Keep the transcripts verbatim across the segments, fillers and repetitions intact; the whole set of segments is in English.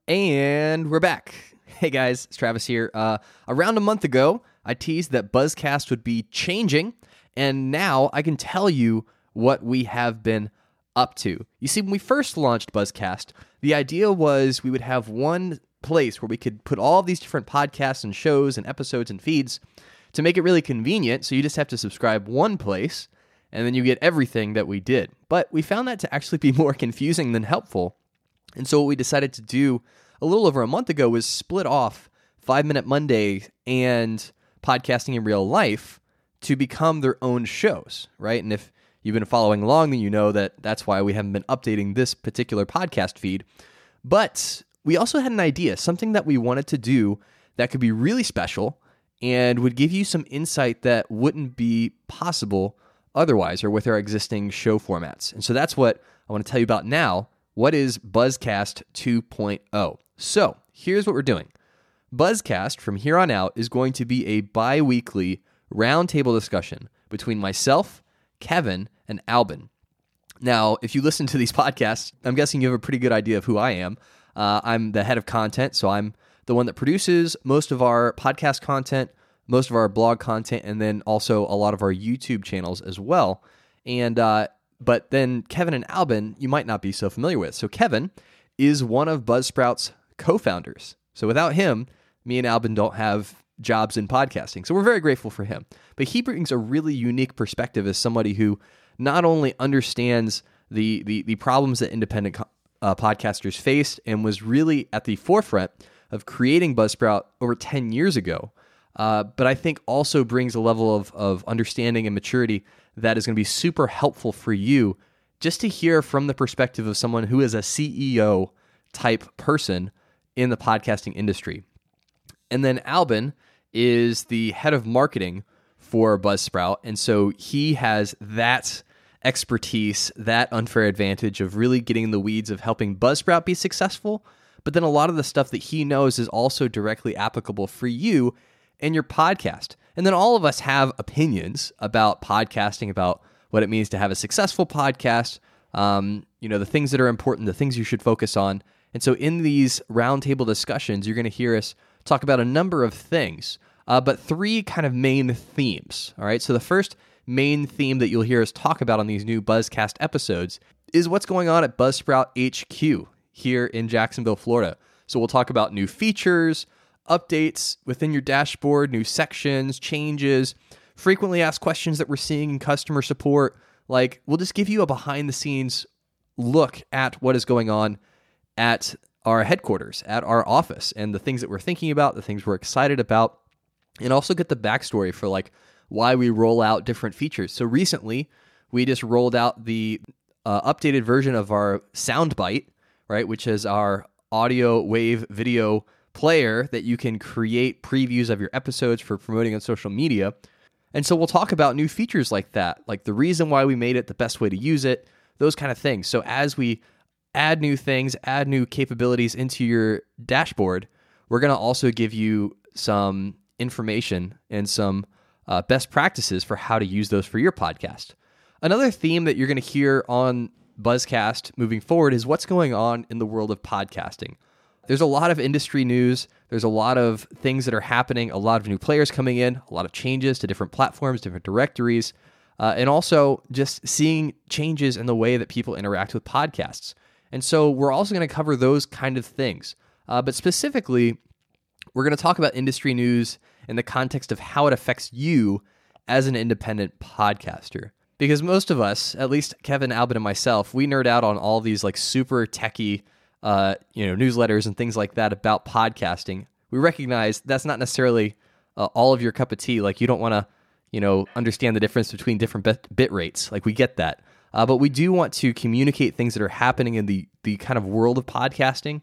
And we're back. Hey guys, it's Travis here. Uh, around a month ago, I teased that Buzzcast would be changing, and now I can tell you what we have been up to. You see, when we first launched Buzzcast, the idea was we would have one place where we could put all of these different podcasts and shows and episodes and feeds to make it really convenient, so you just have to subscribe one place, and then you get everything that we did. But we found that to actually be more confusing than helpful. And so what we decided to do a little over a month ago was split off Five Minute Monday and Podcasting in Real Life to become their own shows, right? And if you've been following along, then you know that that's why we haven't been updating this particular podcast feed. But we also had an idea, something that we wanted to do that could be really special and would give you some insight that wouldn't be possible otherwise or with our existing show formats. And so that's what I want to tell you about now. What is Buzzcast two point oh? So here's what we're doing. Buzzcast from here on out is going to be a bi-weekly roundtable discussion between myself, Kevin, and Albin. Now, if you listen to these podcasts, I'm guessing you have a pretty good idea of who I am. Uh, I'm the head of content, so I'm the one that produces most of our podcast content, most of our blog content, and then also a lot of our YouTube channels as well. And uh, but then Kevin and Albin, you might not be so familiar with. So Kevin is one of Buzzsprout's co-founders. So without him, me and Albin don't have jobs in podcasting. So we're very grateful for him. But he brings a really unique perspective as somebody who not only understands the the, the problems that independent uh, podcasters faced and was really at the forefront of creating Buzzsprout over ten years ago, uh, but I think also brings a level of, of understanding and maturity that is going to be super helpful for you just to hear from the perspective of someone who is a C E O type person in the podcasting industry. And then Albin is the head of marketing for Buzzsprout, and so he has that expertise, that unfair advantage of really getting in the weeds of helping Buzzsprout be successful, but then a lot of the stuff that he knows is also directly applicable for you and your podcast. And then all of us have opinions about podcasting, about what it means to have a successful podcast, um, you know, the things that are important, the things you should focus on. And so in these roundtable discussions, you're going to hear us talk about a number of things, uh, but three kind of main themes, all right? So the first main theme that you'll hear us talk about on these new Buzzcast episodes is what's going on at Buzzsprout H Q here in Jacksonville, Florida. So we'll talk about new features, updates within your dashboard, new sections, changes, frequently asked questions that we're seeing in customer support. Like, we'll just give you a behind-the-scenes look at what is going on at our headquarters, at our office, and the things that we're thinking about, the things we're excited about, and also get the backstory for like why we roll out different features. So recently, we just rolled out the uh, updated version of our Soundbite, right, which is our audio wave video player that you can create previews of your episodes for promoting on social media. And so we'll talk about new features like that, like the reason why we made it, the best way to use it, those kind of things. So as we add new things, add new capabilities into your dashboard, we're going to also give you some information and some uh, best practices for how to use those for your podcast. Another theme that you're going to hear on Buzzcast moving forward is what's going on in the world of podcasting. There's a lot of industry news. There's a lot of things that are happening, a lot of new players coming in, a lot of changes to different platforms, different directories, uh, and also just seeing changes in the way that people interact with podcasts. And so we're also going to cover those kind of things. Uh, but specifically, we're going to talk about industry news in the context of how it affects you as an independent podcaster. Because most of us, at least Kevin, Albin, and myself, we nerd out on all these like super techie uh, you know, newsletters and things like that about podcasting. We recognize that's not necessarily uh, all of your cup of tea. Like, you don't want to, you know, understand the difference between different bit, bit rates. Like, we get that. Uh, but we do want to communicate things that are happening in the the kind of world of podcasting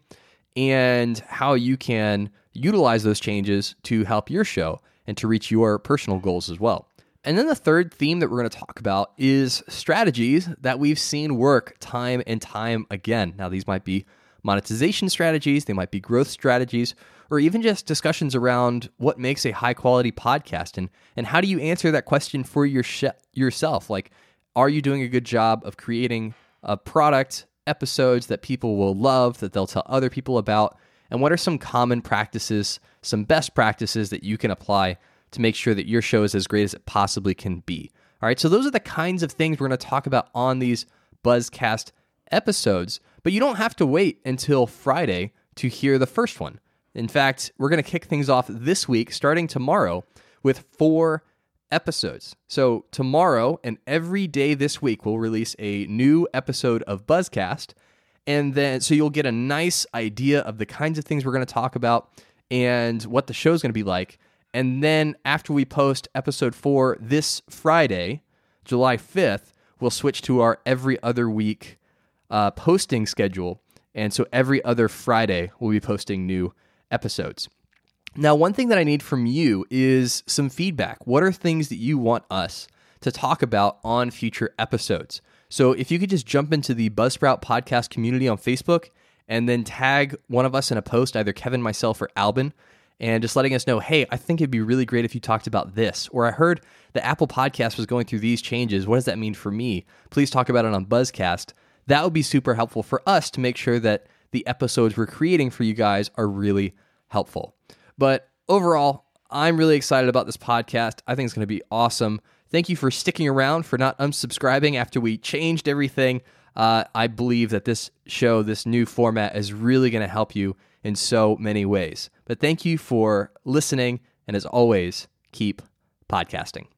and how you can utilize those changes to help your show and to reach your personal goals as well. And then the third theme that we're going to talk about is strategies that we've seen work time and time again. Now, these might be monetization strategies, they might be growth strategies, or even just discussions around what makes a high-quality podcast, and, and how do you answer that question for your sh- yourself? Like, are you doing a good job of creating a product, episodes that people will love, that they'll tell other people about, and what are some common practices, some best practices that you can apply to make sure that your show is as great as it possibly can be. All right, so those are the kinds of things we're going to talk about on these Buzzcast episodes, but you don't have to wait until Friday to hear the first one. In fact, we're going to kick things off this week, starting tomorrow, with four episodes. So tomorrow and every day this week, we'll release a new episode of Buzzcast, and then so you'll get a nice idea of the kinds of things we're going to talk about and what the show's going to be like. And then after we post episode four this Friday, July fifth, we'll switch to our every other week uh, posting schedule. And so every other Friday, we'll be posting new episodes. Now, one thing that I need from you is some feedback. What are things that you want us to talk about on future episodes? So if you could just jump into the Buzzsprout podcast community on Facebook and then tag one of us in a post, either Kevin, myself, or Albin, and just letting us know, hey, I think it'd be really great if you talked about this, or I heard the Apple Podcast was going through these changes. What does that mean for me? Please talk about it on Buzzcast. That would be super helpful for us to make sure that the episodes we're creating for you guys are really helpful. But overall, I'm really excited about this podcast. I think it's going to be awesome. Thank you for sticking around, for not unsubscribing after we changed everything. Uh, I believe that this show, this new format, is really going to help you in so many ways. But thank you for listening, and as always, keep podcasting.